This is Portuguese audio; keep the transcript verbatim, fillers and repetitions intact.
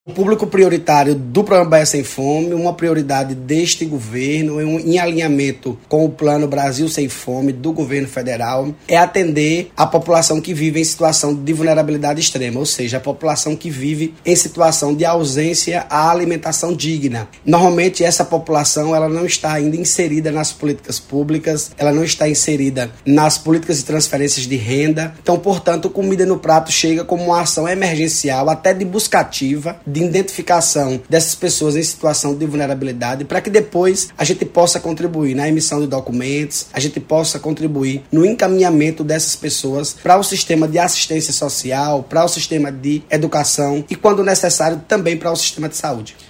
O público prioritário do Programa Bahia Sem Fome, uma prioridade deste governo, em alinhamento com o Plano Brasil Sem Fome do governo federal, é atender a população que vive em situação de vulnerabilidade extrema, ou seja, a população que vive em situação de ausência à alimentação digna. Normalmente essa população ela não está ainda inserida nas políticas públicas, ela não está inserida nas políticas de transferências de renda, então, portanto, Comida no Prato chega como uma ação emergencial, até de buscativa, de identificação dessas pessoas em situação de vulnerabilidade, para que depois a gente possa contribuir na emissão de documentos, a gente possa contribuir no encaminhamento dessas pessoas para o sistema de assistência social, para o sistema de educação e, quando necessário, também para o sistema de saúde.